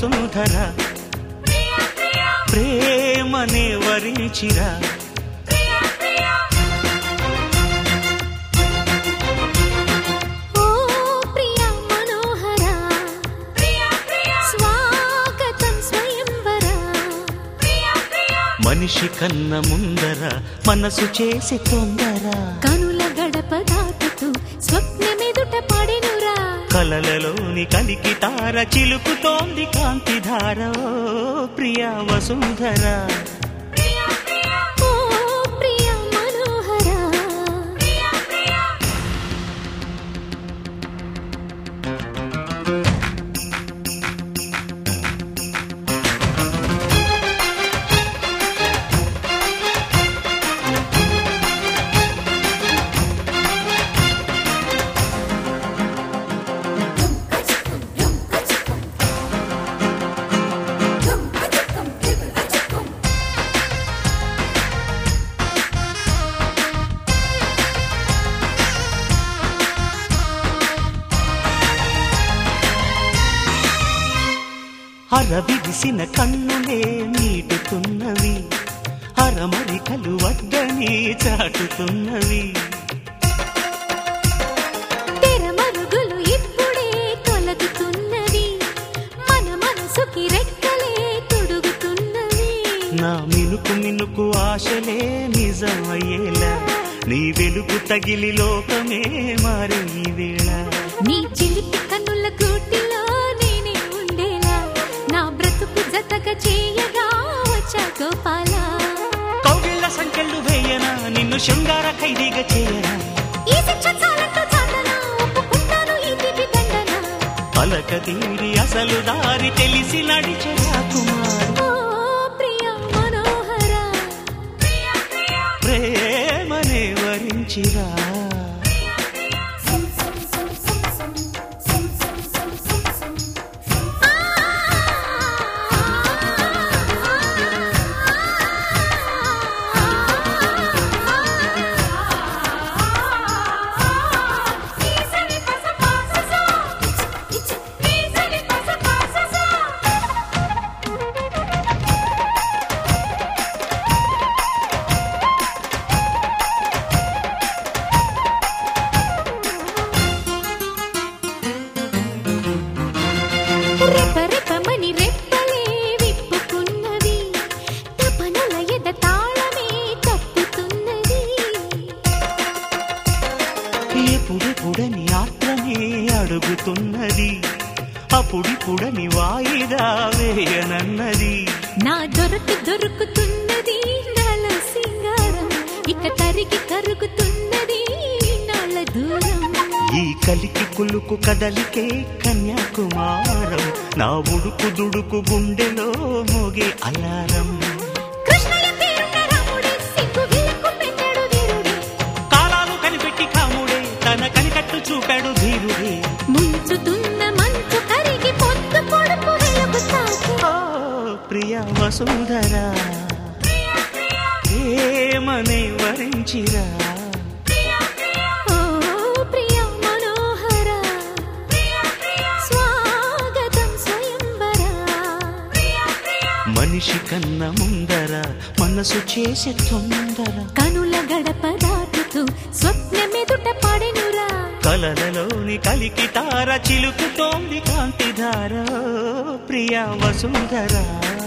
వసుంధర ప్రేమనే వరించిరా మనిషి కన్న ముందర మనసు చేసి తొందర కనుల గడప దాటుతూ స్వప్నమెదుట పడెనురా కలలలోని కలికి తార చిలుకుతోంది కాంతిధార ప్రియా వసుంధర అరవిగిసిన కన్నులే నీటుతున్నవి అరమరికలు వద్దని చాటుతున్నవి తెరమరుగులు ఇప్పుడే తొలగుతున్నవి మన మనసుకి రెక్కలే తొడుగుతున్నవి నా మినుకు మినుకు ఆశలే నిజమయ్యేలా నీ వెలుగు తగిలి లోకమే మారే ఈ వేళ నీ చిలిపి కన్నుల గూటిలో నేనే ఉండేలా నా బ్రతుకు జతగా చేయగా వచ్చా గోపాల కౌగిళ్ళ సంకెళ్ళు వేయనా నిన్ను శృంగార ఖైదీగా చేయనా ఈ శిక్ష చాలంటూ చాటనా ఒప్పుకుంటాను ఈ తీపి దండన పలక తీరి అసలు దారి తెలిసి నడిచే కుమార్ ఓ ప్రియ మనోహర ప్రేమనే వరించిరా రెపరెపమని రెప్పలే విప్పుకున్నవి తపనల ఎద తాళమే తప్పుతున్నది ఎప్పుడెప్పుడని ఆత్రమే అడుగుతున్నది అప్పుడిప్పుడని వాయిదా వేయనన్నది నా దొరుకుతున్నది నాలో సింగారం ఇక తరిగి కరుగుతున్నది నాల దూరం ఈ కలికి కులుకు కదలికే కన్యాకుమారం నా ఉడుకు దుడుకు గుండెలో మోగే అలారం కృష్ణయ్య తీరున్న రాముడే సిగ్గు విలకు పెట్టాడు వీరుడే కాలాలు కనిపెట్టి కాముడే తన కనికట్టు చూపాడు ధీరుడే ముంచుతున్న మంచు కరిగి పొద్దు పొడుపు వెలుగు తాకి ఓ ప్రియ వసుంధర ప్రేమనే వరించిరా ఓ ప్రియ మనోహర స్వాగతం స్వయంవర మనిషి కన్న ముందర మనసు చేసే తొందర కనుల గడప దాటుతూ స్వప్నమెదుట పడెనురా కలలలోని కలికి తార చిలుకుతోంది కాంతిధార ప్రియ వసుంధర